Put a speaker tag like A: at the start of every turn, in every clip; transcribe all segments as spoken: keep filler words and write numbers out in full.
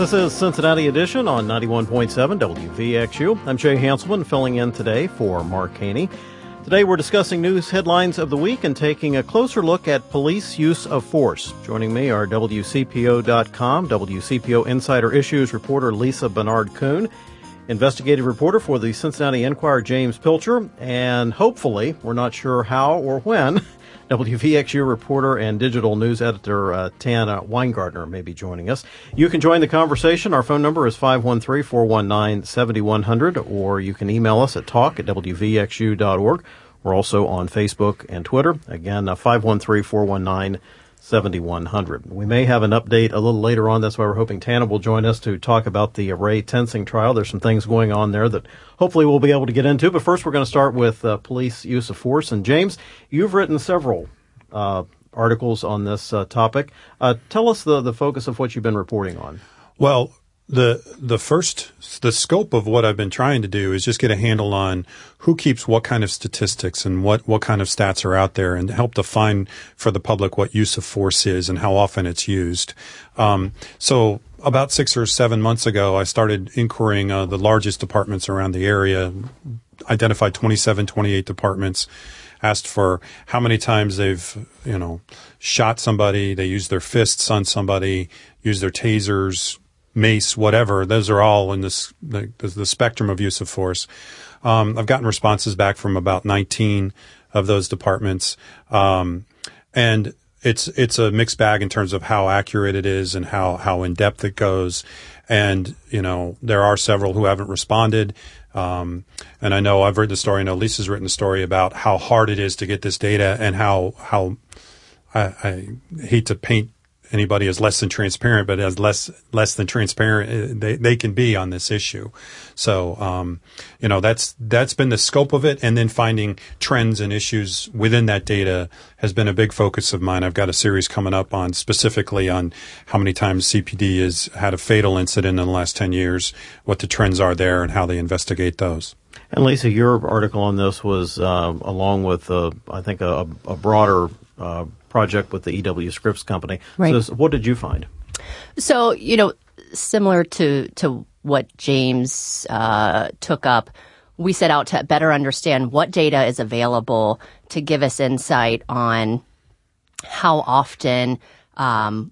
A: This is Cincinnati Edition on ninety-one point seven W V X U. I'm Jay Hanselman, filling in today for Mark Haney. Today we're discussing news headlines of the week and taking a closer look at police use of force. Joining me are W C P O dot com, W C P O Insider Issues reporter Lisa Bernard-Kuhn, investigative reporter for the Cincinnati Enquirer James Pilcher, and hopefully, we're not sure how or when, W V X U reporter and digital news editor uh, Tana Weingartner may be joining us. You can join the conversation. Our phone number is five one three, four one nine, seven one zero zero, or you can email us at talk at W V X U dot org. We're also on Facebook and Twitter. Again, uh, five one three, four one nine, seven one zero zero. We may have an update a little later on. That's why we're hoping Tana will join us to talk about the Ray Tensing trial. There's some things going on there that hopefully we'll be able to get into. But first, we're going to start with uh, police use of force. And James, you've written several uh, articles on this uh, topic. Uh, tell us the, the focus of what you've been reporting on.
B: Well, the the first, the scope of what I've been trying to do is just get a handle on who keeps what kind of statistics and what, what kind of stats are out there, and help define for the public what use of force is and how often it's used. Um, so about six or seven months ago, I started inquiring uh, the largest departments around the area, identified twenty-seven, twenty-eight departments, asked for how many times they've, you know, shot somebody, they used their fists on somebody, used their tasers, mace, whatever. Those are all in this the, the spectrum of use of force. Um, I've gotten responses back from about nineteen of those departments, um, and it's it's a mixed bag in terms of how accurate it is and how how in depth it goes. And you know, there are several who haven't responded. Um, and I know I've written the story. I know Lisa's written the story about how hard it is to get this data, and how how I, I hate to paint anybody as less than transparent, but as less less than transparent they, they can be on this issue. So, um, you know, that's that's been the scope of it. And then finding trends and issues within that data has been a big focus of mine. I've got a series coming up on specifically on how many times C P D has had a fatal incident in the last ten years, what the trends are there, and how they investigate those.
A: And Lisa, your article on this was uh, along with, uh, I think, a, a broader uh project with the E W Scripps company.
C: Right.
A: So what did you find?
C: So, you know, similar to, to what James uh, took up, we set out to better understand what data is available to give us insight on how often um,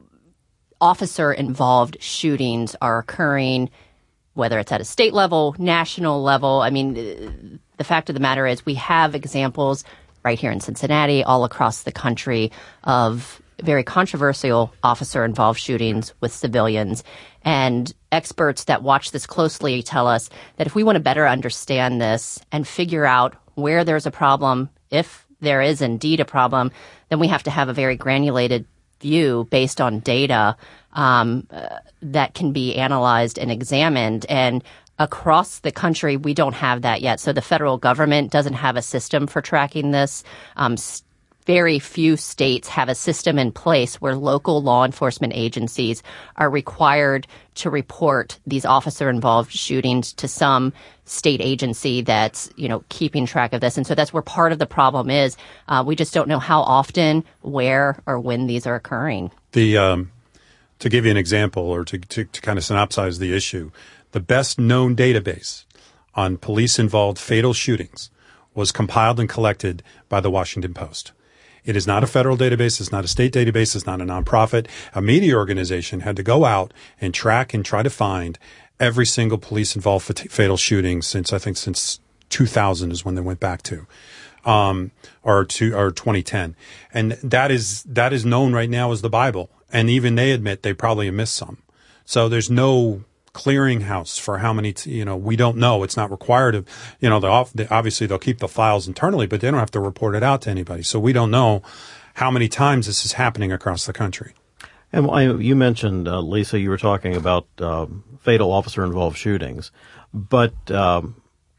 C: officer-involved shootings are occurring, whether it's at a state level, national level. I mean, the fact of the matter is we have examples right here in Cincinnati, all across the country, of very controversial officer-involved shootings with civilians. And experts that watch this closely tell us that if we want to better understand this and figure out where there's a problem, if there is indeed a problem, then we have to have a very granulated view based on data um, uh, that can be analyzed and examined. And across the country, we don't have that yet. So the federal government doesn't have a system for tracking this. Um, very few states have a system in place where local law enforcement agencies are required to report these officer-involved shootings to some state agency that's, you know, keeping track of this. And so that's where part of the problem is. Uh, we just don't know how often, where, or when these are occurring.
B: The um, to give you an example, or to, to, to kind of synopsize the issue, the best known database on police-involved fatal shootings was compiled and collected by the Washington Post. It is not a federal database. It's not a state database. It's not a nonprofit. A media organization had to go out and track and try to find every single police-involved fatal shooting since, I think, since two thousand is when they went back to, um, or to, or twenty ten. And that is, that is known right now as the Bible. And even they admit they probably missed some. So there's no clearinghouse for how many, t- you know, we don't know. It's not required of, you know, off, they, obviously they'll keep the files internally, but they don't have to report it out to anybody. So we don't know how many times this is happening across the country.
A: And I, you mentioned, uh, Lisa, you were talking about uh, fatal officer-involved shootings, but um,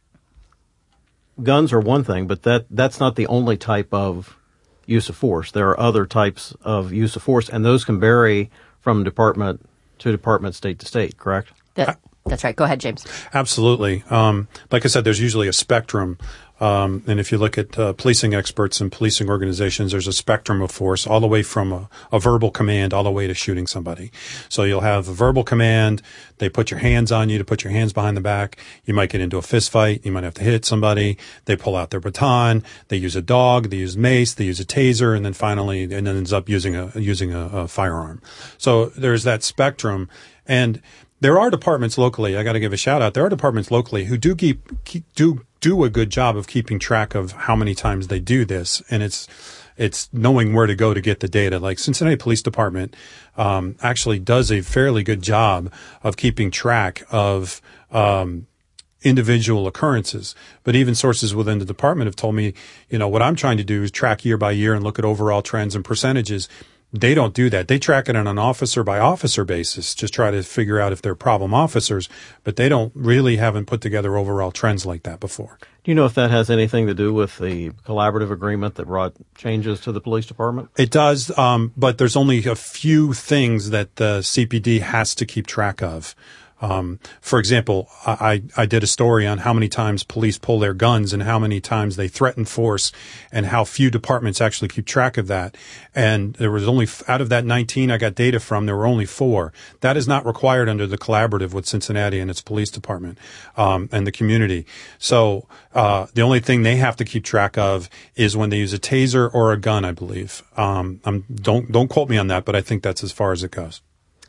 A: guns are one thing, but that that's not the only type of use of force. There are other types of use of force, and those can vary from department to department, state to state, correct?
C: That, that's right. Go ahead, James.
B: Absolutely. Um, like I said, there's usually a spectrum Um, and if you look at uh, policing experts and policing organizations, there's a spectrum of force all the way from a, a verbal command all the way to shooting somebody. So you'll have a verbal command. They put your hands on you to put your hands behind the back. You might get into a fist fight. You might have to hit somebody. They pull out their baton. They use a dog. They use mace. They use a taser. And then finally, and then ends up using a, using a, a firearm. So there's that spectrum. And there are departments locally. I got to give a shout out. There are departments locally who do keep, keep do do a good job of keeping track of how many times they do this, and it's it's knowing where to go to get the data. Like Cincinnati Police Department um, actually does a fairly good job of keeping track of um, individual occurrences. But even sources within the department have told me, you know, what I'm trying to do is track year by year and look at overall trends and percentages. They don't do that. They track it on an officer by officer basis, just try to figure out if they're problem officers, but they don't really haven't put together overall trends like that before.
A: Do you know if that has anything to do with the collaborative agreement that brought changes to the police department?
B: It does, um, but there's only a few things that the C P D has to keep track of. Um, for example, I, I did a story on how many times police pull their guns and how many times they threaten force and how few departments actually keep track of that. And there was only, out of that nineteen I got data from, there were only four. That is not required under the collaborative with Cincinnati and its police department, um, and the community. So, uh, the only thing they have to keep track of is when they use a taser or a gun, I believe. Um, I'm, don't, don't quote me on that, but I think that's as far as it goes.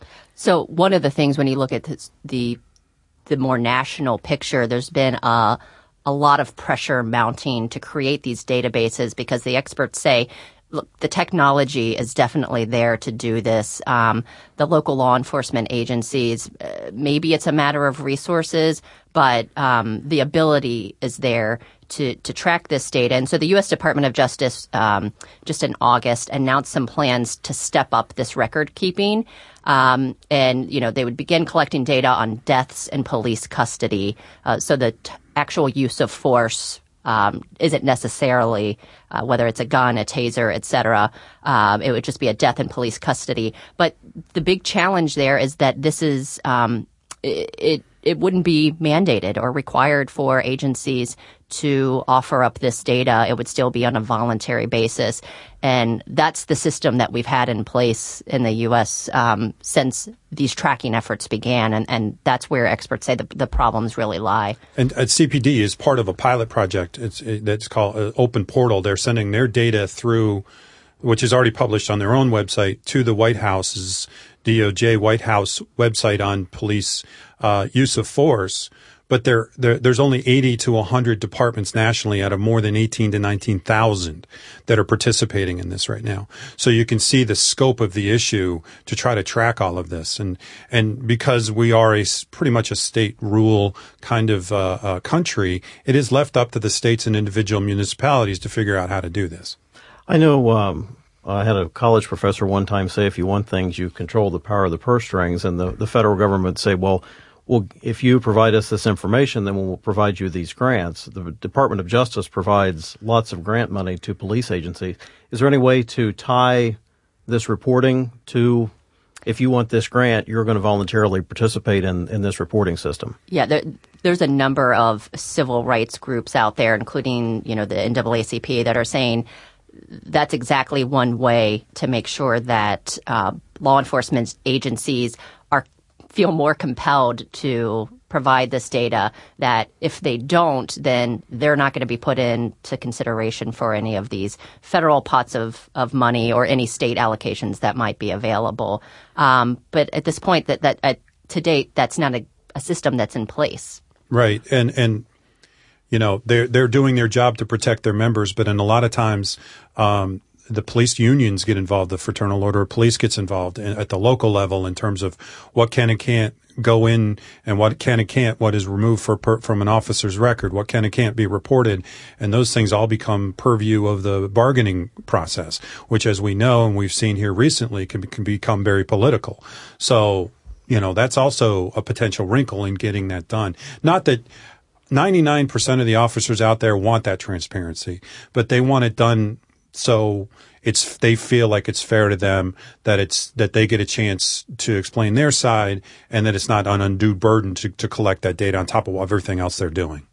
C: So one of the things when you look at this, the the more national picture, there's been a, a lot of pressure mounting to create these databases because the experts say, look, the technology is definitely there to do this. Um, the local law enforcement agencies, uh, maybe it's a matter of resources, but um, the ability is there to, to track this data. And so the U S Department of Justice, um, just in August, announced some plans to step up this record keeping. Um, and, you know, they would begin collecting data on deaths in police custody. Uh, so the t- actual use of force um, isn't necessarily, uh, whether it's a gun, a taser, et cetera. Um, it would just be a death in police custody. But the big challenge there is that this is, um, it, it, it wouldn't be mandated or required for agencies to offer up this data. It would still be on a voluntary basis. And that's the system that we've had in place in the U S um, since these tracking efforts began. And, and that's where experts say the, the problems really lie. And
B: at C P D is part of a pilot project. It's it, that's called uh, Open Portal. They're sending their data through, which is already published on their own website, to the White House's D O J White House website on police uh, use of force. But there, there, there's only eighty to one hundred departments nationally out of more than eighteen to nineteen thousand that are participating in this right now. So you can see the scope of the issue to try to track all of this. And, and because we are a pretty much a state rule kind of uh, uh, country, it is left up to the states and individual municipalities to figure out how to do this.
A: I know, um, I had a college professor one time say, if you want things, you control the power of the purse strings, and the, the federal government say, well, well, if you provide us this information, then we'll provide you these grants. The Department of Justice provides lots of grant money to police agencies. Is there any way to tie this reporting to, if you want this grant, you're going to voluntarily participate in, in this reporting system? Yeah, there, there's a number of civil rights groups out there, including, you know, the N double A C P, that are saying that's exactly one way to make sure that uh, law enforcement agencies are feel more compelled to provide this data, that if they don't, then they're not going to be put into consideration for any of these federal pots of, of money or any state allocations that might be available. Um, but at this point, that, that uh, to date, that's not a, a system that's in place.
B: Right. And, and, you know, they're, they're doing their job to protect their members, but in a lot of times, um, the police unions get involved, the Fraternal Order of Police gets involved in, at the local level in terms of what can and can't go in and what can and can't, what is removed for, per, from an officer's record, what can and can't be reported. And those things all become purview of the bargaining process, which, as we know and we've seen here recently, can, can become very political. So, you know, that's also a potential wrinkle in getting that done. Not that ninety-nine percent of the officers out there want that transparency, but they want it done so it's they feel like it's fair to them, that it's that they get a chance to explain their side, and that it's not an undue burden to, to collect that data on top of everything else they're doing.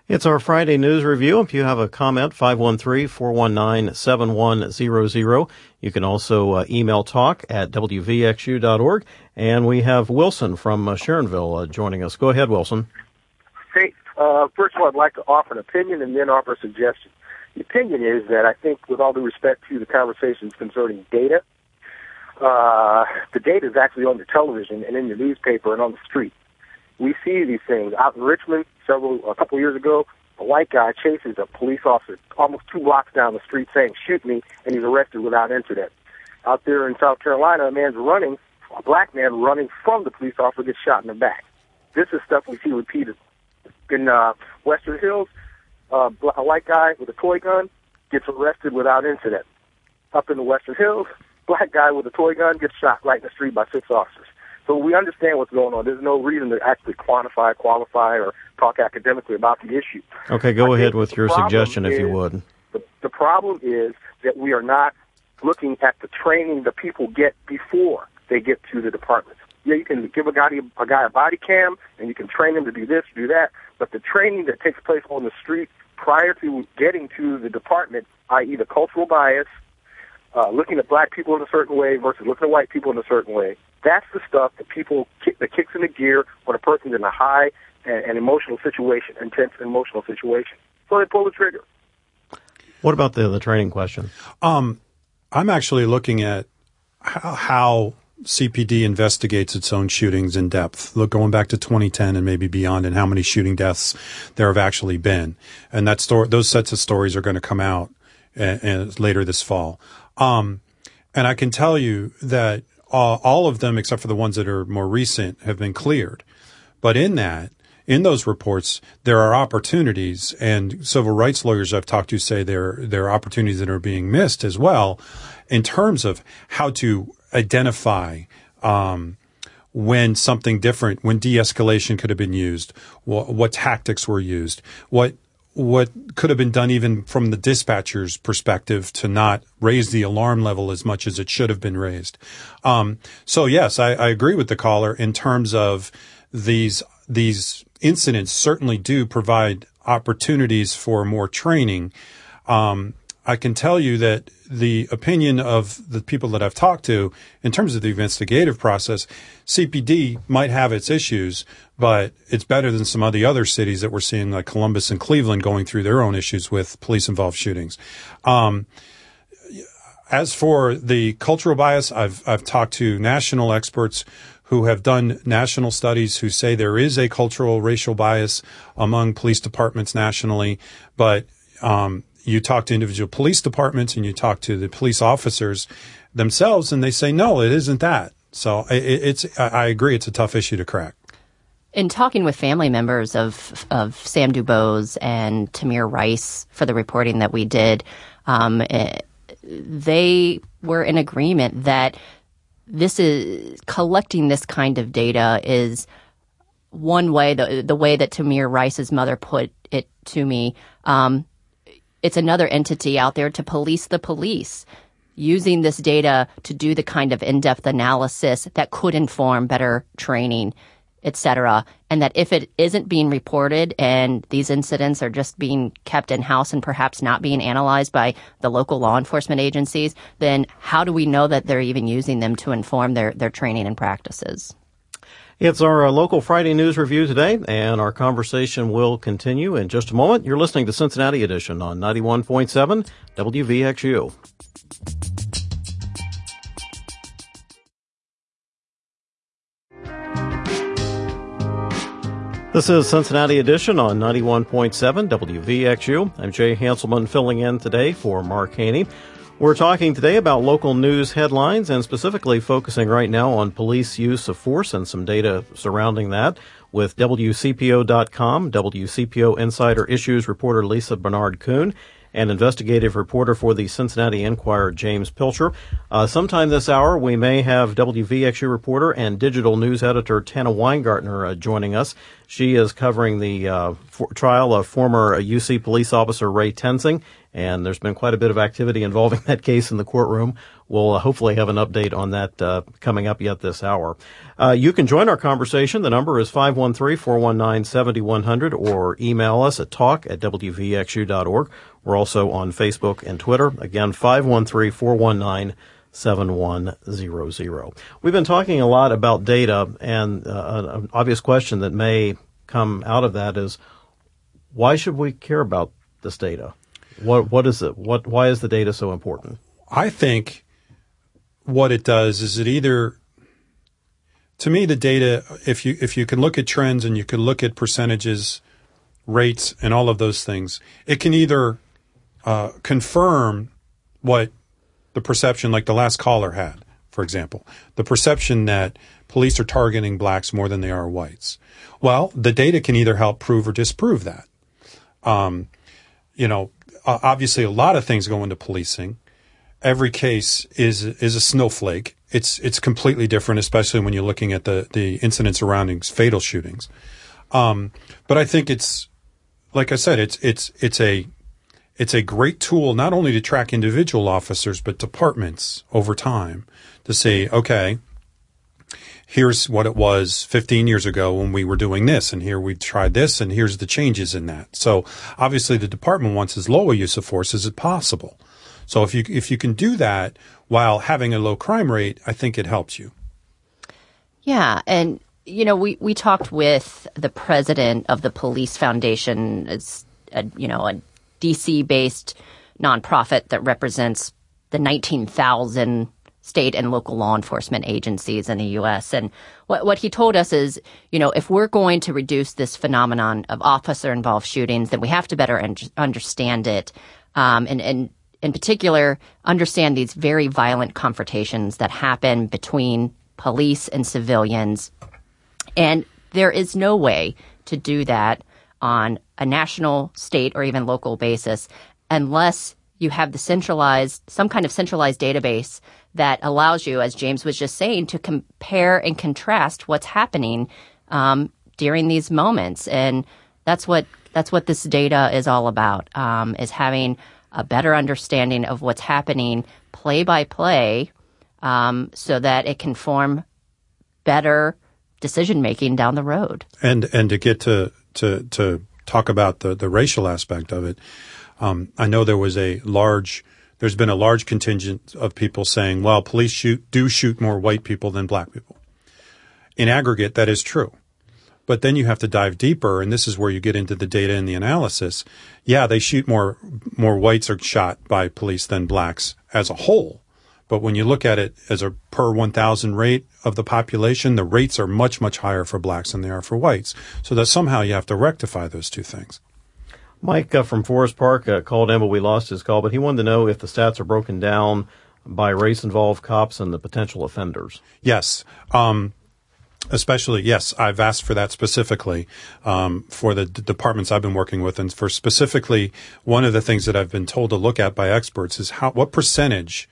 A: It's our Friday news review. If you have a comment, five one three, four one nine, seven one zero zero. You can also uh, email talk at w v x u dot org. And we have Wilson from uh, Sharonville uh, joining us. Go ahead, Wilson.
D: Hey, uh, first of all, I'd like to offer an opinion and then offer a suggestion. The opinion is that I think, with all due respect to the conversations concerning data, uh, the data is actually on the television and in the newspaper and on the street. We see these things out in Richmond. Several a couple of years ago, a white guy chases a police officer almost two blocks down the street, saying "shoot me," and he's arrested without incident. Out there in South Carolina, a man's running, a black man running from the police officer gets shot in the back. This is stuff we see repeated. In uh, Western Hills, uh, a white guy with a toy gun gets arrested without incident. Up in the Western Hills, black guy with a toy gun gets shot right in the street by six officers. So we understand what's going on. There's no reason to actually quantify, qualify, or talk academically about the issue.
A: Okay, go I ahead with your suggestion, if
D: is,
A: you would.
D: The, the problem is that we are not looking at the training the people get before they get to the department. Yeah, you can give a guy a guy a body cam, and you can train him to do this, do that, but the training that takes place on the street prior to getting to the department, that is the cultural bias, uh, looking at black people in a certain way versus looking at white people in a certain way, that's the stuff that people kick, that kicks in the gear when a person's in a high and, and emotional situation, intense emotional situation. So they pull the trigger.
A: What about the the training question?
B: Um, I'm actually looking at how, how C P D investigates its own shootings in depth, look going back to twenty ten and maybe beyond, and how many shooting deaths there have actually been. And that story, those sets of stories are going to come out uh, uh, later this fall. Um, and I can tell you that Uh, all of them, except for the ones that are more recent, have been cleared. But in that, in those reports, there are opportunities, and civil rights lawyers I've talked to say there, there are opportunities that are being missed as well in terms of how to identify um, when something different, when de-escalation could have been used, what, what tactics were used, what what could have been done even from the dispatcher's perspective to not raise the alarm level as much as it should have been raised. Um, so yes, I, I agree with the caller in terms of these, these incidents certainly do provide opportunities for more training. Um, I can tell you that the opinion of the people that I've talked to in terms of the investigative process, C P D might have its issues, but it's better than some of the other cities that we're seeing, like Columbus and Cleveland, going through their own issues with police-involved shootings. Um, as for the cultural bias, I've I've talked to national experts who have done national studies who say there is a cultural racial bias among police departments nationally, but um, you talk to individual police departments and you talk to the police officers themselves, and they say, no, it isn't that. So it, it's, I agree, it's a tough issue to crack.
C: In talking with family members of of Sam Dubose and Tamir Rice for the reporting that we did, um, they were in agreement that this is collecting this kind of data is one way. The the way that Tamir Rice's mother put it to me. Um, It's another entity out there to police the police, using this data to do the kind of in-depth analysis that could inform better training, et cetera. And that if it isn't being reported and these incidents are just being kept in-house and perhaps not being analyzed by the local law enforcement agencies, then how do we know that they're even using them to inform their, their training and practices?
A: It's our uh, local Friday news review today, and our conversation will continue in just a moment. You're listening to Cincinnati Edition on ninety-one point seven W V X U. This is Cincinnati Edition on ninety-one point seven W V X U. I'm Jay Hanselman filling in today for Mark Haney. We're talking today about local news headlines and specifically focusing right now on police use of force and some data surrounding that with W C P O dot com, W C P O Insider Issues reporter Lisa Bernard-Kuhn, and investigative reporter for the Cincinnati Enquirer, James Pilcher. Uh, sometime this hour, we may have W V X U reporter and digital news editor Tana Weingartner uh, joining us. She is covering the uh, for- trial of former U C police officer Ray Tensing, and there's been quite a bit of activity involving that case in the courtroom. We'll uh, hopefully have an update on that uh, coming up yet this hour. Uh, you can join our conversation. The number is five one three, four one nine, seven one zero zero or email us at talk at w v x u dot org. We're also on Facebook and Twitter. Again, five one three, four one nine, seven one zero zero. We've been talking a lot about data, and uh, an obvious question that may come out of that is, why should we care about this data? What what is it? What why is the data so important?
B: I think what it does is it either, to me, the data, if you if you can look at trends and you can look at percentages, rates, and all of those things, it can either uh, confirm what the perception, like the last caller had, for example, the perception that police are targeting blacks more than they are whites. Well, the data can either help prove or disprove that. Um, you know, obviously a lot of things go into policing. Every case is is a snowflake. It's it's completely different, especially when you're looking at the, the incidents surrounding fatal shootings. Um, but I think it's, like I said, it's it's it's a it's a great tool not only to track individual officers but departments over time to say, okay, here's what it was fifteen years ago when we were doing this, and here we tried this, and here's the changes in that. So obviously the department wants as low a use of force as possible. So if you if you can do that while having a low crime rate, I think it helps you.
C: Yeah, and you know, we, we talked with the president of the Police Foundation. It's a, you know, a D C-based nonprofit that represents the nineteen thousand state and local law enforcement agencies in the U S. And what what he told us is, you know, if we're going to reduce this phenomenon of officer-involved shootings, then we have to better un- understand it, um, and and in particular, understand these very violent confrontations that happen between police and civilians. And there is no way to do that on a national, state, or even local basis unless you have the centralized, some kind of centralized database that allows you, as James was just saying, to compare and contrast what's happening um, during these moments. And that's what that's what this data is all about, um, is having a better understanding of what's happening play by play, um, so that it can form better decision making down the road.
B: And and to get to to to talk about the the racial aspect of it, um, I know there was a large, there's been a large contingent of people saying, well, police shoot do shoot more white people than black people. In aggregate, that is true. But then you have to dive deeper, and this is where you get into the data and the analysis. Yeah, they shoot more, more whites are shot by police than blacks as a whole. But when you look at it as a per one thousand rate of the population, the rates are much, much higher for blacks than they are for whites. So that somehow you have to rectify those two things.
A: Mike uh, from Forest Park uh, called in, but we lost his call. But he wanted to know if the stats are broken down by race-involved cops and the potential offenders.
B: Yes. Um, Especially, yes, I've asked for that specifically um, for the d- departments I've been working with, and for specifically one of the things that I've been told to look at by experts is how what percentage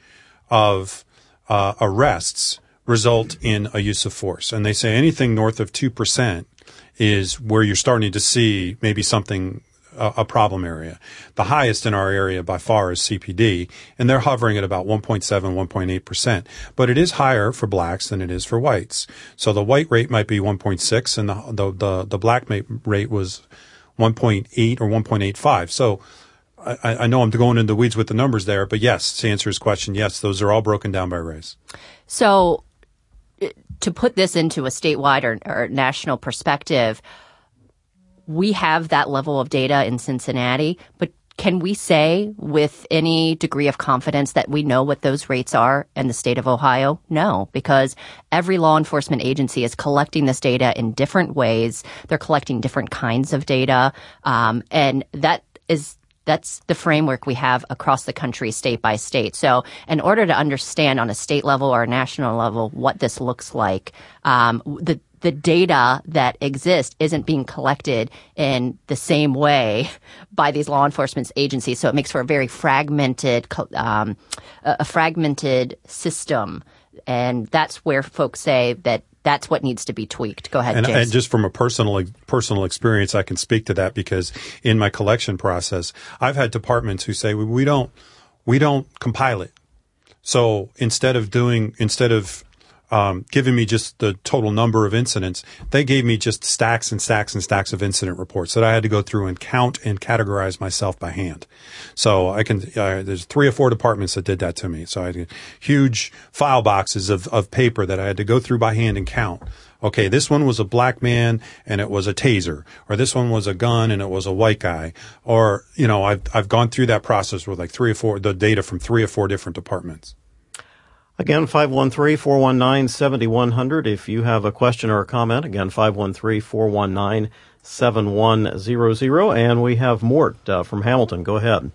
B: of uh, arrests result in a use of force, and they say anything north of two percent is where you're starting to see maybe something. A problem area. The highest in our area by far is C P D, and they're hovering at about one point seven, one point eight percent. But it is higher for blacks than it is for whites. So the white rate might be one point six, and the the the, the black rate was one point eight or one point eight five. So I, I know I'm going into the weeds with the numbers there, but yes, to answer his question, yes, those are all broken down by race.
C: So to put this into a statewide or, or national perspective, we have that level of data in Cincinnati, but can we say with any degree of confidence that we know what those rates are in the state of Ohio? No, because every law enforcement agency is collecting this data in different ways. They're collecting different kinds of data, um, and that is that's the framework we have across the country, state by state. So in order to understand on a state level or a national level what this looks like, um, the the data that exists isn't being collected in the same way by these law enforcement agencies. So it makes for a very fragmented, um, a fragmented system. And that's where folks say that that's what needs to be tweaked. Go ahead,
B: and,
C: James.
B: and just from a personal personal experience, I can speak to that because in my collection process, I've had departments who say we don't we don't compile it. So instead of doing instead of Um, giving me just the total number of incidents, they gave me just stacks and stacks and stacks of incident reports that I had to go through and count and categorize myself by hand. So I can, uh, there's three or four departments that did that to me. So I had huge file boxes of, of paper that I had to go through by hand and count. Okay, this one was a black man and it was a taser, or this one was a gun and it was a white guy. Or, you know, I've, I've gone through that process with like three or four, the data from three or four different departments.
A: Again, five one three, four one nine, seven one zero zero if you have a question or a comment. Again, five one three, four one nine, seven one zero zero. And we have Mort uh, from Hamilton. Go ahead.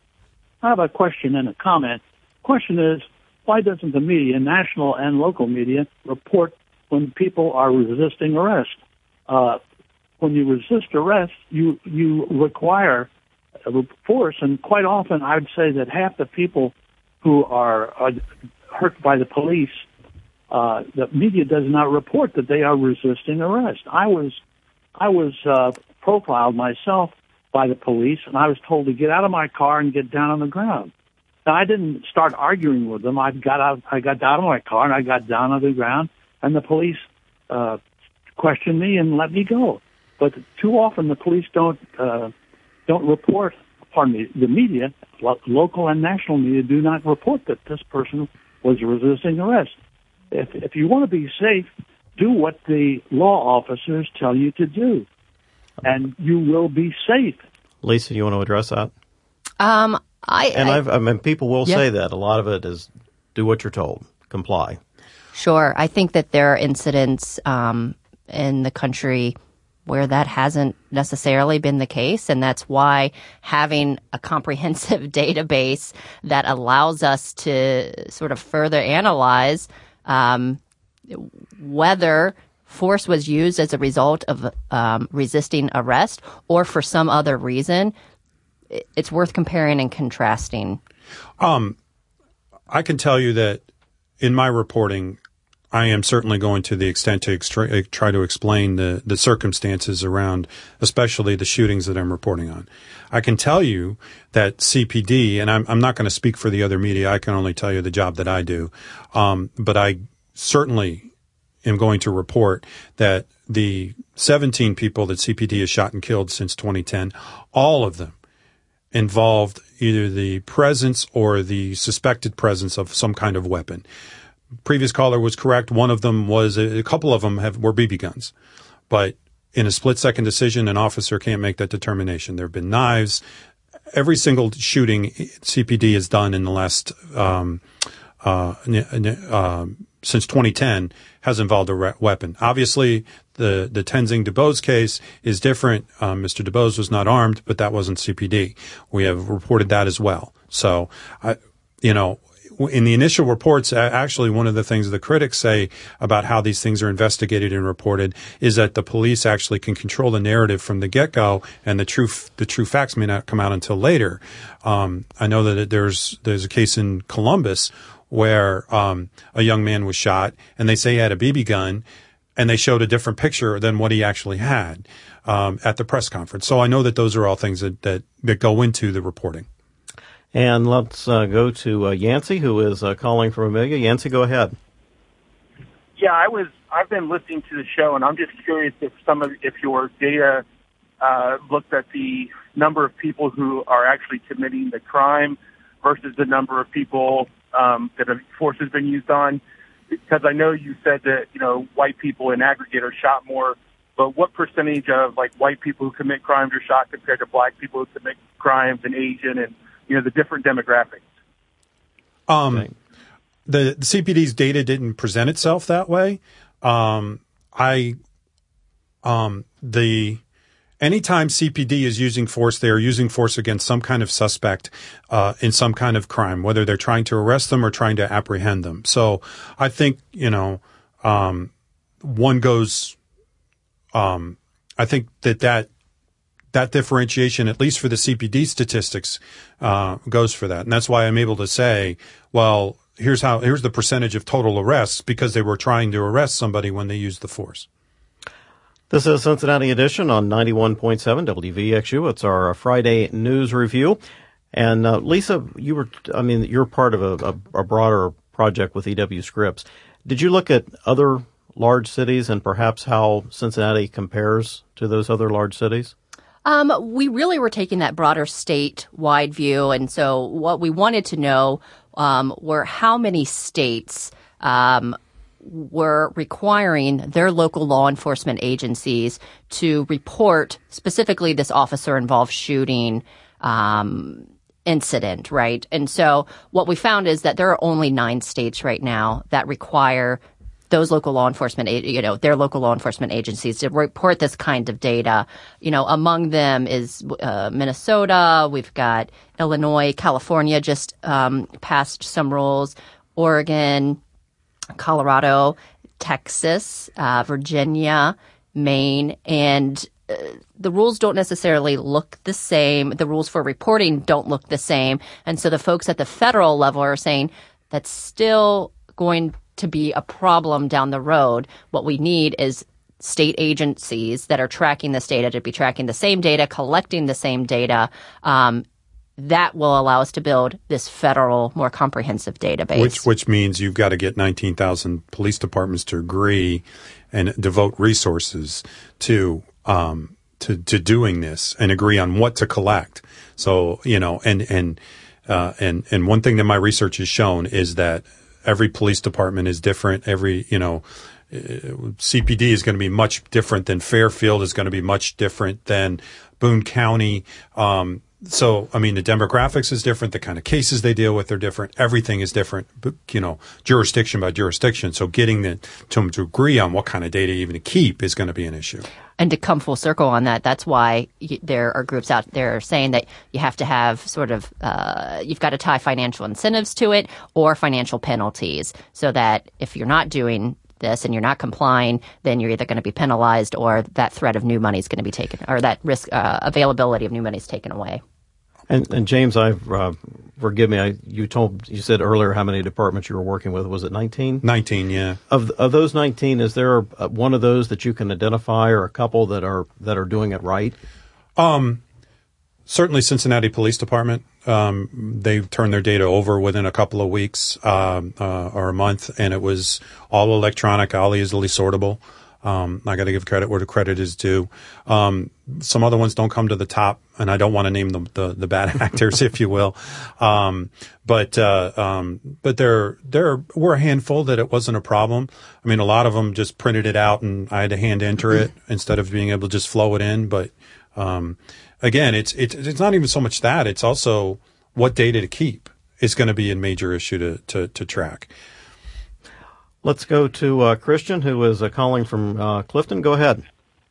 E: I have a question and a comment. Question is, why doesn't the media, national and local media, report when people are resisting arrest? Uh, when you resist arrest, you, you require force, and quite often I'd say that half the people who are, are hurt by the police, uh, the media does not report that they are resisting arrest. I was, I was, uh, profiled myself by the police, and I was told to get out of my car and get down on the ground. Now, I didn't start arguing with them. I got out, I got out of my car and I got down on the ground, and the police, uh, questioned me and let me go. But too often the police don't, uh, don't report, pardon me, the media, lo- local and national media do not report that this person was resisting arrest. If, if you want to be safe, do what the law officers tell you to do, and you will be safe.
A: Lisa, do you want to address that?
C: Um, I
A: and
C: I,
A: I've, I mean, people will
C: yeah.
A: say that. A lot of it is do what you're told, comply.
C: Sure. I think that there are incidents um, in the country where that hasn't necessarily been the case, and that's why having a comprehensive database that allows us to sort of further analyze um, whether force was used as a result of um, resisting arrest or for some other reason, it's worth comparing and contrasting.
B: Um, I can tell you that in my reporting, I am certainly going to the extent to extra- try to explain the, the circumstances around, especially the shootings that I'm reporting on. I can tell you that C P D, and I'm, I'm not going to speak for the other media. I can only tell you the job that I do. Um, but I certainly am going to report that the seventeen people that C P D has shot and killed since twenty ten, all of them involved either the presence or the suspected presence of some kind of weapon. Previous caller was correct. One of them was, a couple of them have, were B B guns. But in a split-second decision, an officer can't make that determination. There have been knives. Every single shooting C P D has done in the last, um, uh, uh, since twenty ten has involved a re- weapon. Obviously, the, the Tenzing DuBose case is different. Um, Mister DuBose was not armed, but that wasn't C P D. We have reported that as well. So, I, you know, in the initial reports, actually, one of the things the critics say about how these things are investigated and reported is that the police actually can control the narrative from the get-go, and the true the true facts may not come out until later. Um, I know that there's there's a case in Columbus where um, a young man was shot, and they say he had a B B gun, and they showed a different picture than what he actually had um, at the press conference. So I know that those are all things that that, that go into the reporting.
A: And let's uh, go to uh, Yancey, who is uh, calling from Amelia. Yancey, go ahead.
F: Yeah, I was. I've been listening to the show, and I'm just curious if some of if your data uh, looked at the number of people who are actually committing the crime versus the number of people um, that a force has been used on. Because I know you said that you know white people in aggregate are shot more, but what percentage of like white people who commit crimes are shot compared to black people who commit crimes and Asian and you know, the different demographics?
B: Um, okay. the, the C P D's data didn't present itself that way. Um, I, um, the, anytime C P D is using force, they are using force against some kind of suspect, uh, in some kind of crime, whether they're trying to arrest them or trying to apprehend them. So I think, you know, um, one goes, um, I think that that, that differentiation, at least for the C P D statistics, uh, goes for that. And that's why I'm able to say, well, here's how here's the percentage of total arrests because they were trying to arrest somebody when they used the force.
A: This is Cincinnati Edition on ninety-one point seven W V X U. It's our Friday news review. And uh, Lisa, you were, I mean, you're part of a, a, a broader project with E W Scripps. Did you look at other large cities and perhaps how Cincinnati compares to those other large cities?
C: Um, we really were taking that broader statewide view. And so what we wanted to know um, were how many states um, were requiring their local law enforcement agencies to report specifically this officer-involved shooting um incident, right? And so what we found is that there are only nine states right now that require those local law enforcement, you know, their local law enforcement agencies to report this kind of data. You know, among them is uh, Minnesota. We've got Illinois, California just um, passed some rules, Oregon, Colorado, Texas, uh, Virginia, Maine, and the rules don't necessarily look the same. The rules for reporting don't look the same. And so the folks at the federal level are saying that's still going to be a problem down the road. What we need is state agencies that are tracking this data to be tracking the same data, collecting the same data. Um, that will allow us to build this federal, more comprehensive database.
B: Which which means you've got to get nineteen thousand police departments to agree and devote resources to um to to doing this and agree on what to collect. So, you know, and and uh and and one thing that my research has shown is that every police department is different. Every, you know, C P D is going to be much different than Fairfield, is going to be much different than Boone County. Um So, I mean, the demographics is different. The kind of cases they deal with are different. Everything is different, but, you know, jurisdiction by jurisdiction. So getting the, to them to agree on what kind of data even to keep is going to be an issue.
C: And to come full circle on that, that's why y- there are groups out there saying that you have to have sort of, uh, you've got to tie financial incentives to it or financial penalties so that if you're not doing this and you're not complying, then you're either going to be penalized or that threat of new money is going to be taken, or that risk uh, availability of new money is taken away.
A: And, and James, I uh, forgive me. I, you told you said earlier how many departments you were working with. Was it nineteen?
B: Nineteen, yeah.
A: Of of those nineteen, is there a, one of those that you can identify, or a couple that are that are doing it right?
B: Um, certainly Cincinnati Police Department. Um, they turned their data over within a couple of weeks um, uh, or a month, and it was all electronic, all easily sortable. Um, I got to give credit where the credit is due. Um, some other ones don't come to the top, and I don't want to name the, the, the bad actors, if you will. Um, but, uh, um, but there, there were a handful that it wasn't a problem. I mean, a lot of them just printed it out and I had to hand enter it instead of being able to just flow it in. But, um, again, it's, it's, it's not even so much that. It's also what data to keep is going to be a major issue to, to, to track.
A: Let's go to uh, Christian, who is uh, calling from uh, Clifton. Go ahead.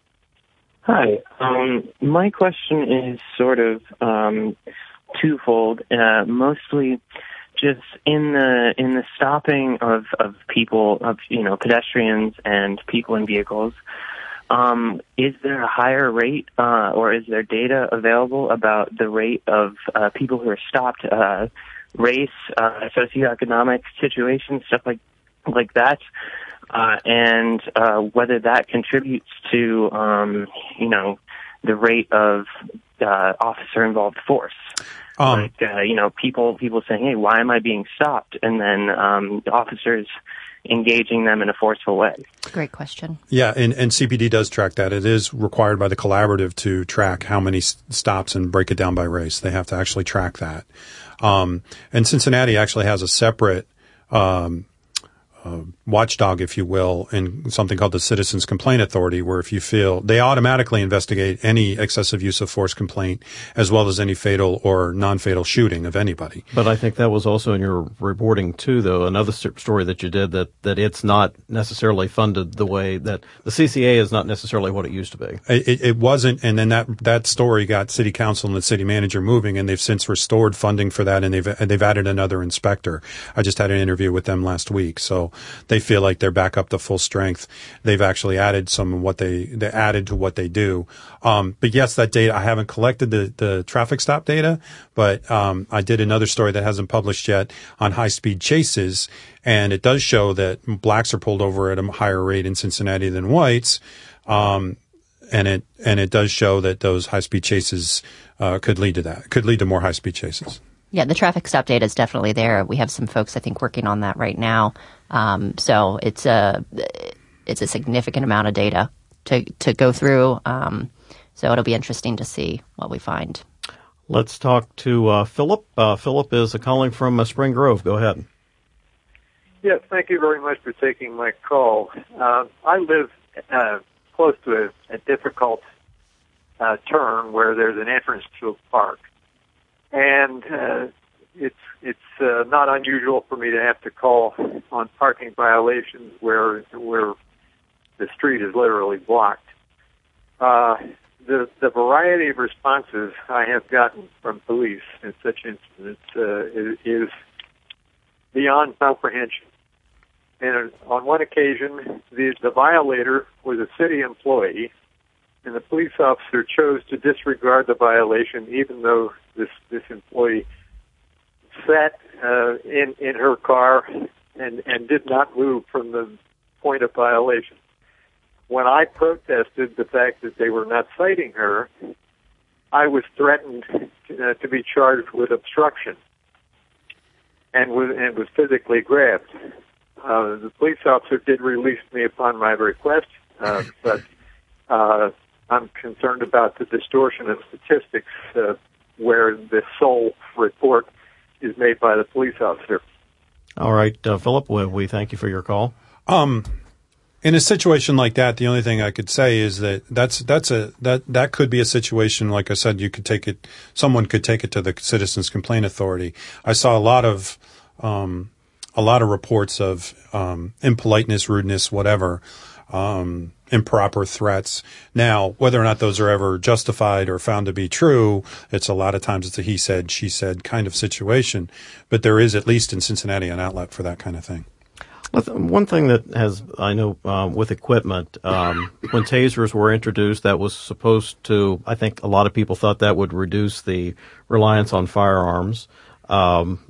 G: Hi. Um, my question is sort of um, twofold. Uh, mostly, just in the in the stopping of, of people, of you know pedestrians and people in vehicles. Um, is there a higher rate, uh, or is there data available about the rate of uh, people who are stopped, uh, race, uh, socioeconomic situations, stuff like like that, uh, and uh, whether that contributes to, um, you know, the rate of uh, officer-involved force? Um, like, uh, you know, people people saying, hey, why am I being stopped? And then um, the officers engaging them in a forceful way.
C: Great question.
B: Yeah, and, and C P D does track that. It is required by the collaborative to track how many stops and break it down by race. They have to actually track that. Um, and Cincinnati actually has a separate um Uh, watchdog, if you will, in something called the Citizens Complaint Authority, where if you feel they automatically investigate any excessive use of force complaint as well as any fatal or non-fatal shooting of anybody.
A: But I think that was also in your reporting too, though, another story that you did, that, that it's not necessarily funded the way that the C C A is not necessarily what it used to be.
B: It, it wasn't, and then that that story got city council and the city manager moving, and they've since restored funding for that, and they've they've added another inspector. I just had an interview with them last week, so. so they feel like they're back up to full strength. They've actually added some of what they, they added to what they do. Um, but yes, that data, I haven't collected the, the traffic stop data, but, um, I did another story that hasn't published yet on high speed chases. And it does show that blacks are pulled over at a higher rate in Cincinnati than whites. Um, and it, and it does show that those high speed chases, uh, could lead to that, could lead to more high speed chases.
C: Yeah, the traffic stop data is definitely there. We have some folks, I think, working on that right now. Um, so it's a it's a significant amount of data to to go through. Um, so it'll be interesting to see what we find.
A: Let's talk to uh, Philip. Uh, Philip is calling from uh, Spring Grove. Go ahead.
H: Yes, thank you very much for taking my call. Uh, I live uh, close to a, a difficult uh, turn where there's an entrance to a park. And uh, it's it's uh, not unusual for me to have to call on parking violations where where the street is literally blocked. Uh, the the variety of responses I have gotten from police in such incidents uh, is, is beyond comprehension. And on one occasion, the the violator was a city employee, and the police officer chose to disregard the violation, even though this this employee sat uh, in in her car and and did not move from the point of violation. When I protested the fact that they were not citing her, I was threatened to, uh, to be charged with obstruction, and was and was physically grabbed. Uh, the police officer did release me upon my request, uh, but uh, I'm concerned about the distortion of statistics uh, where the sole report is made by the police officer.
A: All right, uh, Philip, we, we thank you for your call.
B: Um, in a situation like that, the only thing I could say is that that's that's a that that could be a situation. Like I said, you could take it. Someone could take it to the Citizens Complaint Authority. I saw a lot of um, a lot of reports of um, impoliteness, rudeness, whatever. Um, improper threats. Now, whether or not those are ever justified or found to be true, it's a lot of times it's a he said, she said kind of situation. But there is, at least in Cincinnati, an outlet for that kind of thing.
A: One thing that has, I know, uh, with equipment, um, when tasers were introduced, that was supposed to, I think a lot of people thought that would reduce the reliance on firearms. Um,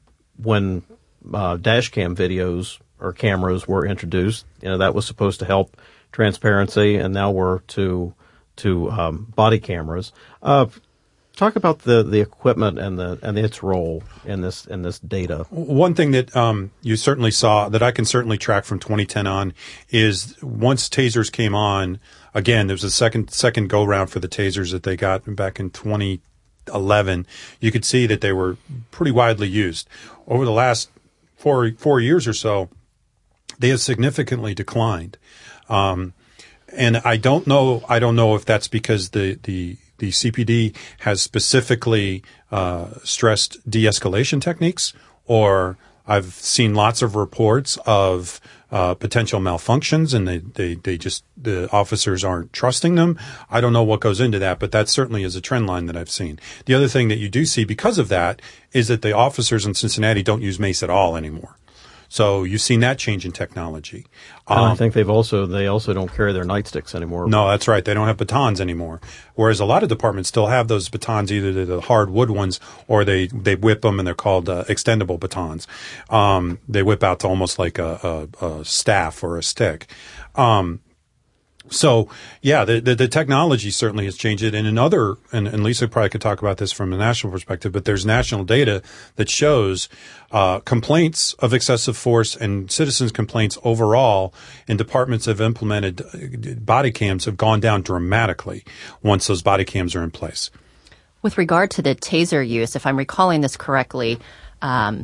A: when uh, dash cam videos or cameras were introduced, you know, that was supposed to help transparency, and now we're to to um, body cameras. Uh, talk about the, the equipment and the and its role in this in this data.
B: One thing that um, you certainly saw that I can certainly track from twenty ten on is once tasers came on, again, there was a second second go round for the tasers that they got back in twenty eleven. You could see that they were pretty widely used over the last four four years or so. They have significantly declined. Um, and I don't know, I don't know if that's because the, the, the C P D has specifically, uh, stressed de-escalation techniques, or I've seen lots of reports of, uh, potential malfunctions and they, they, they just, the officers aren't trusting them. I don't know what goes into that, but that certainly is a trend line that I've seen. The other thing that you do see because of that is that the officers in Cincinnati don't use mace at all anymore. So you've seen that change in technology.
A: Um,
B: Um,
A: I think they've also they also don't carry their nightsticks anymore.
B: No, that's right. They don't have batons anymore. Whereas a lot of departments still have those batons, either they're the hard wood ones or they, they whip them and they're called uh, extendable batons. Um, they whip out to almost like a, a, a staff or a stick. Um, So, yeah, the, the, the technology certainly has changed it. And another, and, and Lisa probably could talk about this from a national perspective, but there's national data that shows uh, complaints of excessive force and citizens' complaints overall in departments that have implemented body cams have gone down dramatically once those body cams are in place.
C: With regard to the taser use, if I'm recalling this correctly, um,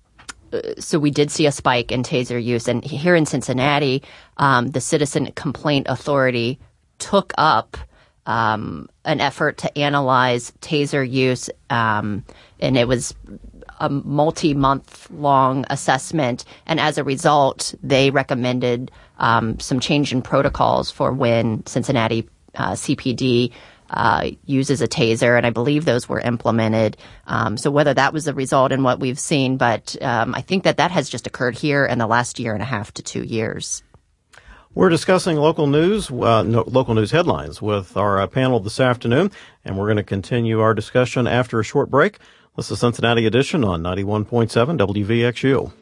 C: so we did see a spike in taser use. And here in Cincinnati, um, the Citizen Complaint Authority took up um, an effort to analyze taser use, um, and it was a multi-month long assessment. And as a result, they recommended um, some change in protocols for when Cincinnati uh, C P D uh, uses a taser, and I believe those were implemented. Um, so whether that was the result in what we've seen, but um, I think that that has just occurred here in the last year and a half to two years.
A: We're discussing local news, uh, no, local news headlines with our uh, panel this afternoon, and we're going to continue our discussion after a short break. This is Cincinnati Edition on ninety-one point seven W V X U.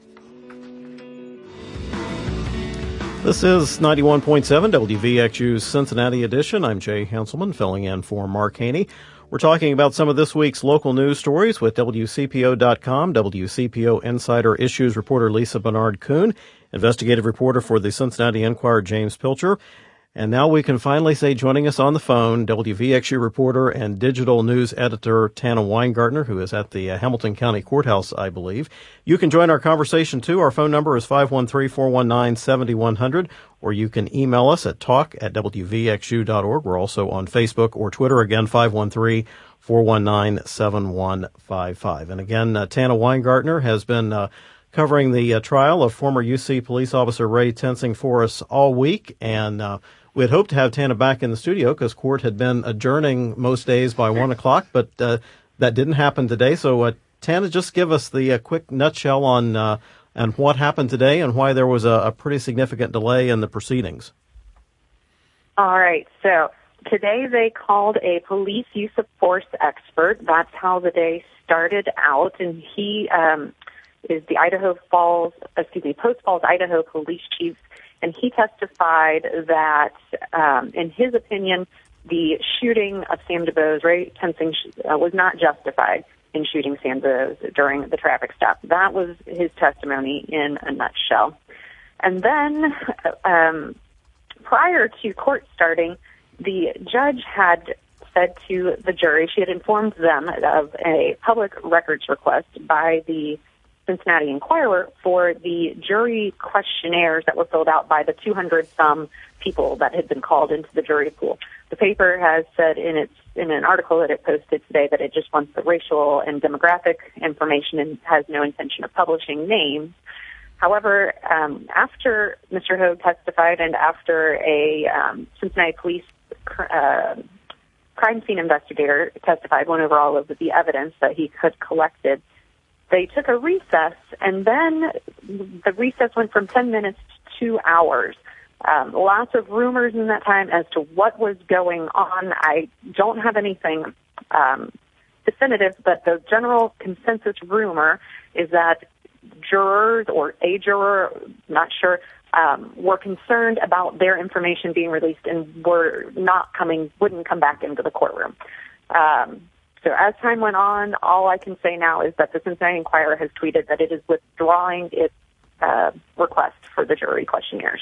A: This is ninety-one point seven W V X U's Cincinnati Edition. I'm Jay Hanselman, filling in for Mark Haney. We're talking about some of this week's local news stories with W C P O dot com, W C P O Insider Issues reporter Lisa Bernard-Kuhn, investigative reporter for the Cincinnati Enquirer James Pilcher, and now we can finally say joining us on the phone, W V X U reporter and digital news editor Tana Weingartner, who is at the uh, Hamilton County Courthouse, I believe. You can join our conversation, too. Our phone number is five one three, four one nine, seven one zero zero, or you can email us at talk at W V X U dot org. We're also on Facebook or Twitter, again, five one three, four one nine, seven one five five. And again, uh, Tana Weingartner has been uh, covering the uh, trial of former U C police officer Ray Tensing for us all week, and uh, we had hoped to have Tana back in the studio because court had been adjourning most days by one o'clock, but uh, that didn't happen today. So, uh, Tana, just give us the uh, quick nutshell on uh, on what happened today and why there was a, a pretty significant delay in the proceedings.
I: All right. So today they called a police use of force expert. That's how the day started out, and he um, is the Idaho Falls, excuse me, Post Falls, Idaho police chief. And he testified that, um, in his opinion, the shooting of Sam DuBose, Ray Tensing, uh, was not justified in shooting Sam DuBose during the traffic stop. That was his testimony in a nutshell. And then, um, prior to court starting, the judge had said to the jury, she had informed them of a public records request by the Cincinnati Enquirer for the jury questionnaires that were filled out by the two hundred some people that had been called into the jury pool. The paper has said in its in an article that it posted today that it just wants the racial and demographic information and has no intention of publishing names. However, um, after Mister Hogue testified and after a um, Cincinnati police uh, crime scene investigator testified, went over all of the evidence that he had collected, they took a recess, and then the recess went from ten minutes to two hours. Um, lots of rumors in that time as to what was going on. I don't have anything um, definitive, but the general consensus rumor is that jurors or a juror, not sure, um, were concerned about their information being released and were not coming, wouldn't come back into the courtroom. Um, So as time went on, all I can say now is that the Cincinnati Enquirer has tweeted that it is withdrawing its uh, request for the jury questionnaires.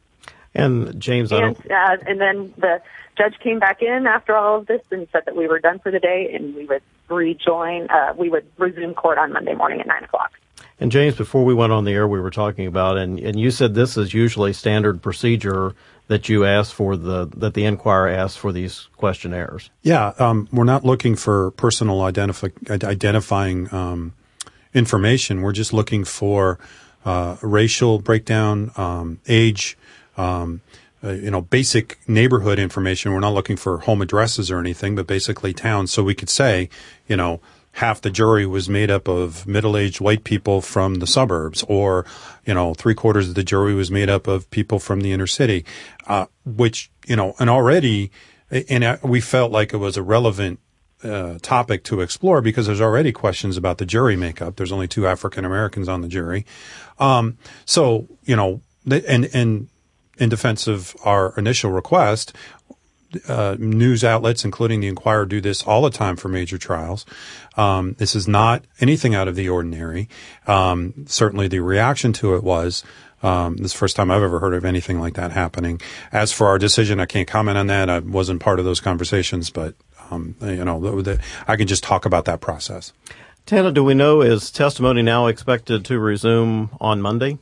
A: And James, I
I: and,
A: don't...
I: uh, and then the judge came back in after all of this and said that we were done for the day and we would rejoin, uh, we would resume court on Monday morning at nine o'clock.
A: And James, before we went on the air, we were talking about, and, and you said this is usually standard procedure that you ask for the, that the Enquirer asks for these questionnaires.
B: Yeah, um, we're not looking for personal identifi- identifying um, information. We're just looking for uh, racial breakdown, um, age, um, uh, you know, basic neighborhood information. We're not looking for home addresses or anything, but basically towns. So we could say, you know, half the jury was made up of middle-aged white people from the suburbs, or, you know, three-quarters of the jury was made up of people from the inner city, uh, which, you know, and already, and we felt like it was a relevant uh, topic to explore because there's already questions about the jury makeup. There's only two African Americans on the jury. Um, so, you know, and, and in defense of our initial request, Uh, news outlets, including the Enquirer, do this all the time for major trials. Um, this is not anything out of the ordinary. Um, certainly the reaction to it was, um, this is the first time I've ever heard of anything like that happening. As for our decision, I can't comment on that. I wasn't part of those conversations, but, um, you know, the, the, I can just talk about that process.
A: Tana, do we know, is testimony now expected to resume on Monday?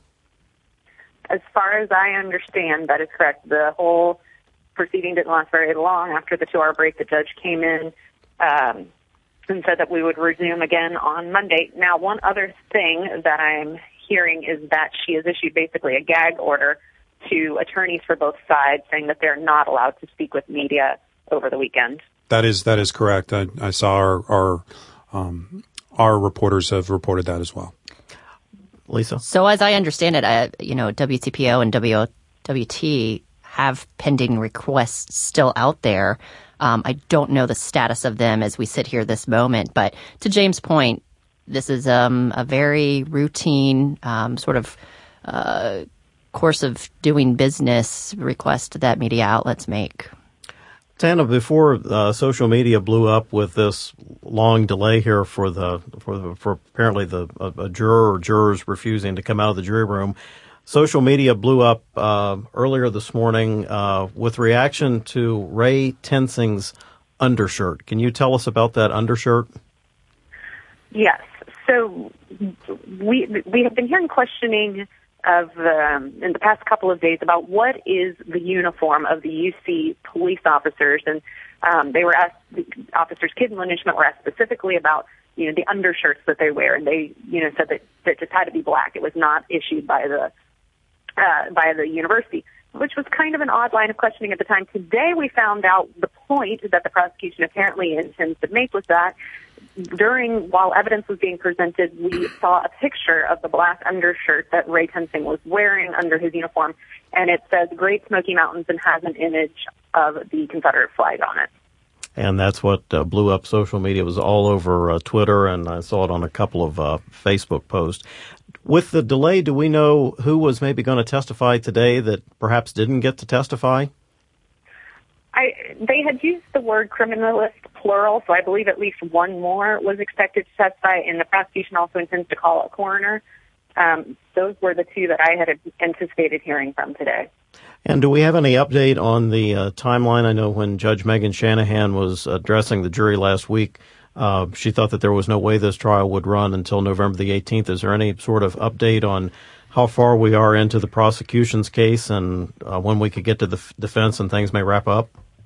I: As far as I understand, that is correct. The whole proceeding didn't last very long. After the two-hour break, the judge came in um, and said that we would resume again on Monday. Now, one other thing that I'm hearing is that she has issued basically a gag order to attorneys for both sides, saying that they're not allowed to speak with media over the weekend.
B: That is that is correct. I, I saw our our, um, our reporters have reported that as well.
A: Lisa?
C: So as I understand it, uh, you know, W C P O and W W T have pending requests still out there. Um, I don't know the status of them as we sit here this moment. But to James' point, this is um, a very routine um, sort of uh, course of doing business request that media outlets make.
A: Tana, before uh, social media blew up with this long delay here for the for the, for apparently the a, a juror or jurors refusing to come out of the jury room, social media blew up uh, earlier this morning uh, with reaction to Ray Tensing's undershirt. Can you tell us about that undershirt?
I: Yes. So we we have been hearing questioning of um, in the past couple of days about what is the uniform of the U C police officers, and um, they were asked, the officers Kidd and Lynchman were asked specifically about, you know, the undershirts that they wear, and they, you know, said that that just had to be black. It was not issued by the uh, by the university, which was kind of an odd line of questioning at the time. Today we found out the point that the prosecution apparently intends to make was that during, while evidence was being presented, we saw a picture of the black undershirt that Ray Tensing was wearing under his uniform, and it says Great Smoky Mountains and has an image of the Confederate flag on it.
A: And that's what uh, blew up social media. It was all over uh, Twitter, and I saw it on a couple of uh, Facebook posts. With the delay, do we know who was maybe going to testify today that perhaps didn't get to testify?
I: I, they had used the word criminalist plural, so I believe at least one more was expected to testify, and the prosecution also intends to call a coroner. Um, those were the two that I had anticipated hearing from today.
A: And do we have any update on the uh, timeline? I know when Judge Megan Shanahan was addressing the jury last week, uh, she thought that there was no way this trial would run until November the eighteenth. Is there any sort of update on how far we are into the prosecution's case and uh, when we could get to the f- defense and things may wrap up?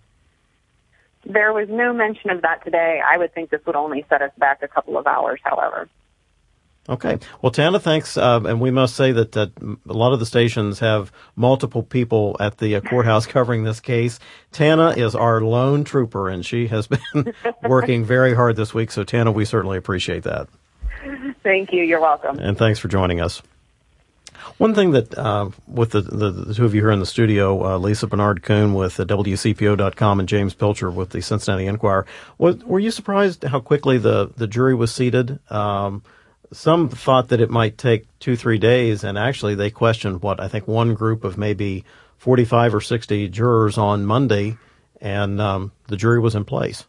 I: There was no mention of that today. I would think this would only set us back a couple of hours, however.
A: Okay. Well, Tana, thanks. Uh, and we must say that, that a lot of the stations have multiple people at the uh, courthouse covering this case. Tana is our lone trooper, and she has been working very hard this week. So, Tana, we certainly appreciate that.
I: Thank you. You're welcome.
A: And thanks for joining us. One thing that, uh, with the, the, the two of you here in the studio, uh, Lisa Bernard-Kuhn with uh, W C P O dot com and James Pilcher with the Cincinnati Enquirer, was, were you surprised how quickly the, the jury was seated? Um, some thought that it might take two, three days, and actually they questioned what I think one group of maybe forty-five or sixty jurors on Monday, and um, the jury was in place.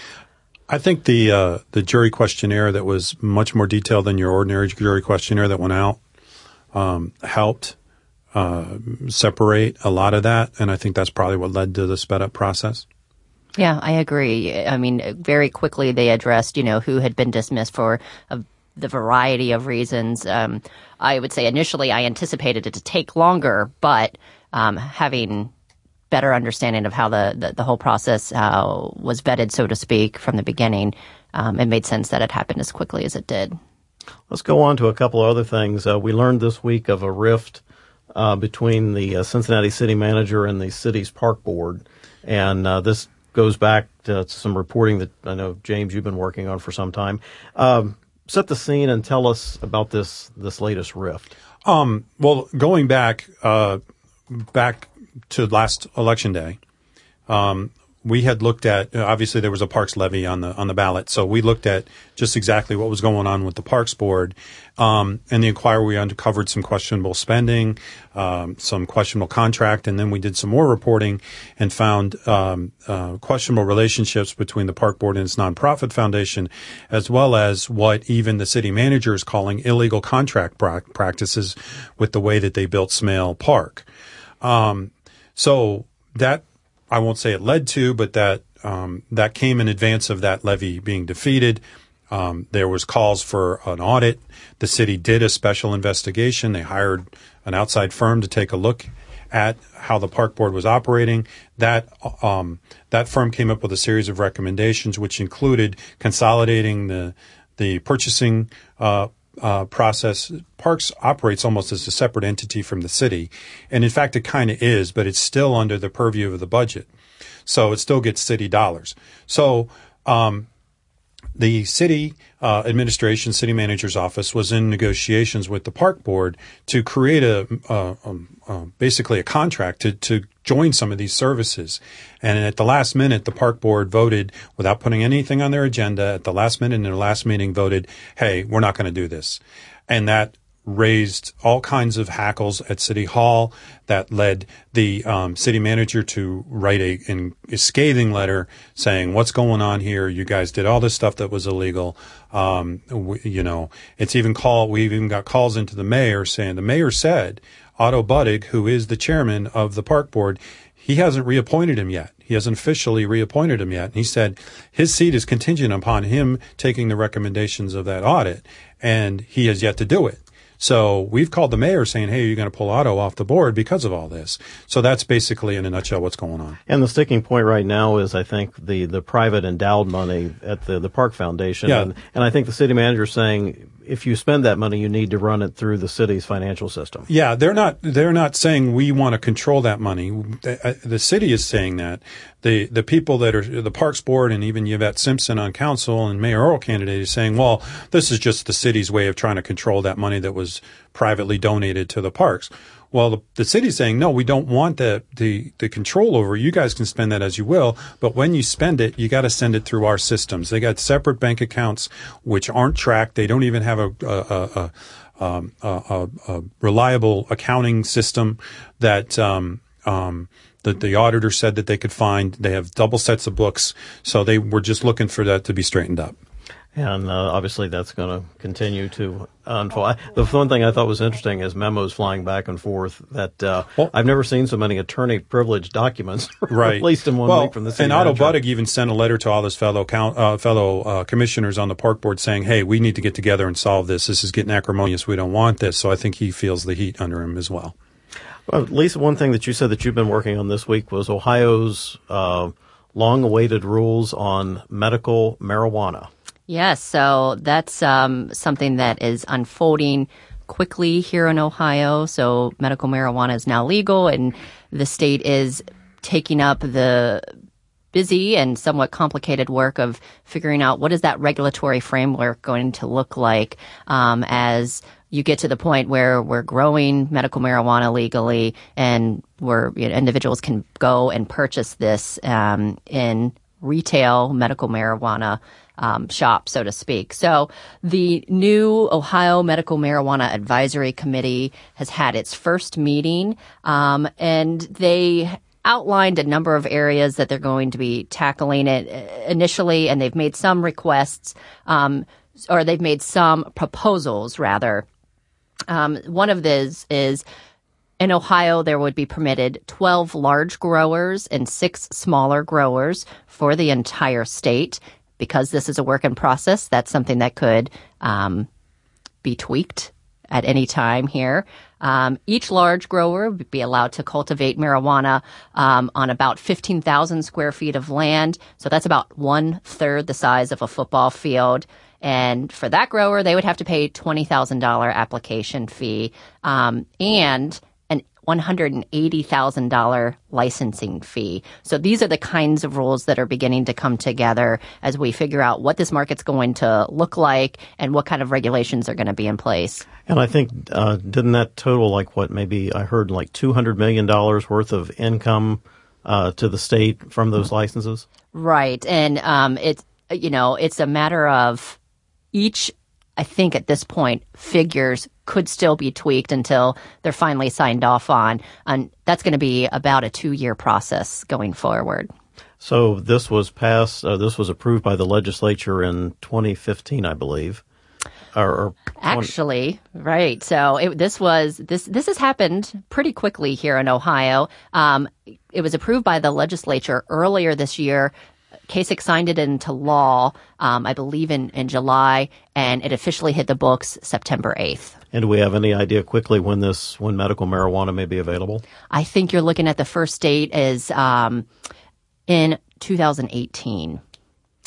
B: I think the uh, the jury questionnaire that was much more detailed than your ordinary jury questionnaire that went out um, helped uh, separate a lot of that, and I think that's probably what led to the sped up process.
C: Yeah, I agree. I mean, very quickly they addressed, you know, who had been dismissed for a the variety of reasons. Um, I would say initially I anticipated it to take longer, but um, having better understanding of how the, the, the whole process uh, was vetted, so to speak, from the beginning, um, it made sense that it happened as quickly as it did.
A: Let's go on to a couple of other things. Uh, we learned this week of a rift uh, between the uh, Cincinnati city manager and the city's park board, and uh, this goes back to some reporting that I know, James, you've been working on for some time. Um, Set the scene and tell us about this this latest rift.
B: Um, well, going back uh, back to last election day, um, we had looked at, obviously there was a parks levy on the on the ballot, so we looked at just exactly what was going on with the Parks Board. Um, and the Enquirer, we uncovered some questionable spending, um, some questionable contract, and then we did some more reporting and found um, uh, questionable relationships between the Park Board and its nonprofit foundation, as well as what even the city manager is calling illegal contract pra- practices with the way that they built Smale Park. Um, so that, I won't say it led to, but that um, that came in advance of that levy being defeated. Um, there was calls for an audit. The city did a special investigation. They hired an outside firm to take a look at how the park board was operating. That um, that firm came up with a series of recommendations, which included consolidating the the purchasing uh, uh, process. Parks operates almost as a separate entity from the city, and in fact, it kind of is, but it's still under the purview of the budget. So it still gets city dollars. So, um, the city uh, administration, city manager's office was in negotiations with the park board to create a, uh, um, uh, basically a contract to, to join some of these services. And at the last minute, the park board voted without putting anything on their agenda. At the last minute in their last meeting voted, hey, we're not going to do this. And that raised all kinds of hackles at City Hall. That led the um, city manager to write a, in, a scathing letter saying, what's going on here? You guys did all this stuff that was illegal. Um, we, you know, it's even call, we've even got calls into the mayor saying, the mayor said, Otto Buddig, who is the chairman of the park board, he hasn't reappointed him yet. He hasn't officially reappointed him yet. And he said his seat is contingent upon him taking the recommendations of that audit, and he has yet to do it. So we've called the mayor saying, hey, you're going to pull Otto off the board because of all this. So that's basically, in a nutshell, what's going on.
A: And the sticking point right now is, I think, the, the private endowed money at the, the Park Foundation.
B: Yeah.
A: And, and I think the city manager is saying, if you spend that money, you need to run it through the city's financial system.
B: Yeah, they're not they're not saying we want to control that money. The, the city is saying that. The the people that are the Parks Board and even Yvette Simpson on council and mayoral candidate is saying, well, this is just the city's way of trying to control that money that was privately donated to the parks. Well, the, the city's saying, no, we don't want the, the, the control over it. You guys can spend that as you will, but when you spend it, you got to send it through our systems. They got separate bank accounts which aren't tracked. They don't even have a, a, a, um, a, a, a reliable accounting system that um, um, the, the auditor said that they could find. They have double sets of books, so they were just looking for that to be straightened up.
A: And uh, obviously that's going to continue to unfold. The one thing I thought was interesting is memos flying back and forth that uh, well, I've never seen so many attorney privilege documents,
B: right.
A: at least in one
B: well,
A: week from the city
B: and Otto
A: manager.
B: Buddig even sent a letter to all his fellow count, uh, fellow uh, commissioners on the park board saying, hey, we need to get together and solve this. This is getting acrimonious. We don't want this. So I think he feels the heat under him as well.
A: Well, Lisa, one thing that you said that you've been working on this week was Ohio's uh, long-awaited rules on medical marijuana.
C: Yes, so that's um, something that is unfolding quickly here in Ohio. So medical marijuana is now legal, and the state is taking up the busy and somewhat complicated work of figuring out what is that regulatory framework going to look like um, as you get to the point where we're growing medical marijuana legally, and where you know, individuals can go and purchase this um, in retail medical marijuana Um, shop, so to speak. So the new Ohio Medical Marijuana Advisory Committee has had its first meeting, um, and they outlined a number of areas that they're going to be tackling it initially, and they've made some requests, um, or they've made some proposals, rather. Um, one of these is in Ohio, there would be permitted twelve large growers and six smaller growers for the entire state. Because this is a work in process, that's something that could um, be tweaked at any time here. Um, each large grower would be allowed to cultivate marijuana um, on about fifteen thousand square feet of land. So that's about one third the size of a football field. And for that grower, they would have to pay twenty thousand dollars application fee um, and an one hundred eighty thousand dollars licensing fee. So these are the kinds of rules that are beginning to come together as we figure out what this market's going to look like and what kind of regulations are going to be in place.
A: And I think, uh, didn't that total like what maybe I heard like two hundred million dollars worth of income uh, to the state from those licenses?
C: Right. And um, it's, you know, it's a matter of each, I think at this point, figures could still be tweaked until they're finally signed off on. And that's going to be about a two-year process going forward.
A: So this was passed, uh, this was approved by the legislature in twenty fifteen, I believe. Or, or
C: Actually, right. So it, this was this this has happened pretty quickly here in Ohio. Um, it was approved by the legislature earlier this year. Kasich signed it into law, um, I believe, in, in July, and it officially hit the books September eighth.
A: And do we have any idea quickly when this, when medical marijuana may be available?
C: I think you're looking at the first date is um, in two thousand eighteen.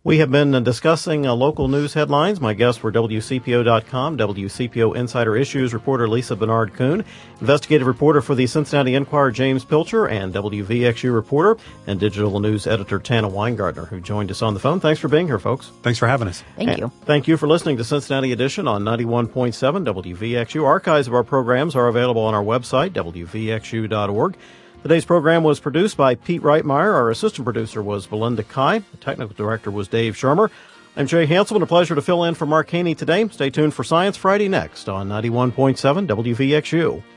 A: We have been discussing uh, local news headlines. My guests were W C P O dot com, W C P O Insider Issues reporter Lisa Bernard-Kuhn, investigative reporter for the Cincinnati Enquirer James Pilcher, and W V X U reporter and digital news editor Tana Weingartner, who joined us on the phone. Thanks for being here, folks.
B: Thanks for having us.
C: Thank
A: and
C: you.
A: Thank you for listening to Cincinnati Edition on ninety-one point seven W V X U. Archives of our programs are available on our website, W V X U dot org. Today's program was produced by Pete Reitmeyer. Our assistant producer was Belinda Kai. The technical director was Dave Shermer. I'm Jay Hanselman. A pleasure to fill in for Mark Haney today. Stay tuned for Science Friday next on ninety-one point seven W V X U.